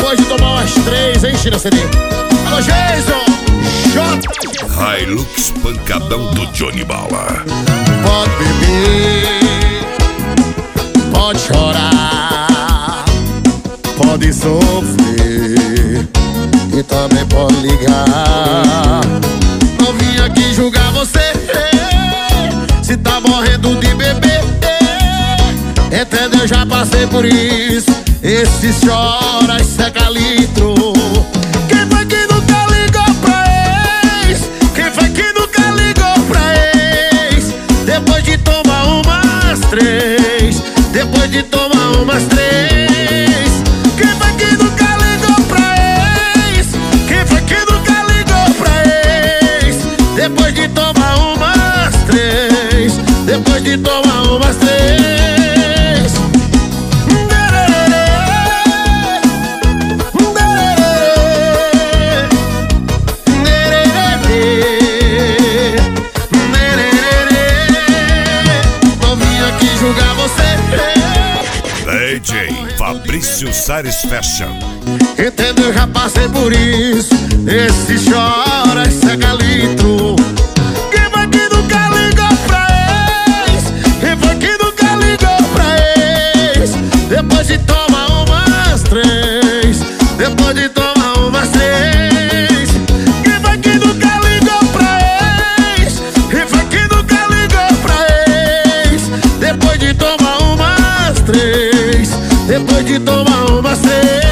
Depois de tomar umas 3, hein, China CD? Alô, Jason! J. Hilux pancadão do Johnny Bala. Pode beber, pode chorar, pode sofrer e também pode ligar. Não vim aqui julgar você, se tá morrendo de beber. Entendeu? Eu já passei por isso. Esse chora e seca litro. Quem foi que nunca ligou pra ex? Quem foi que nunca ligou pra ex? Depois de tomar umas 3, depois de tomar umas 3. Quem foi que nunca ligou pra ex? Quem foi que nunca ligou pra ex? Depois de tomar umas 3, depois de tomar umas 3. DJ Fabrício Sares Fashion. Entendeu? Já passei por isso. Esse chora e seca litro. Quem foi que nunca ligou pra ex? Quem foi que nunca ligou pra ex? Depois de tomar umas 3, depois de tomar umas 3. Quem foi que nunca ligou pra ex? Quem foi que nunca ligou pra ex? Depois de tomar umas 3, depois de tomar umas 3.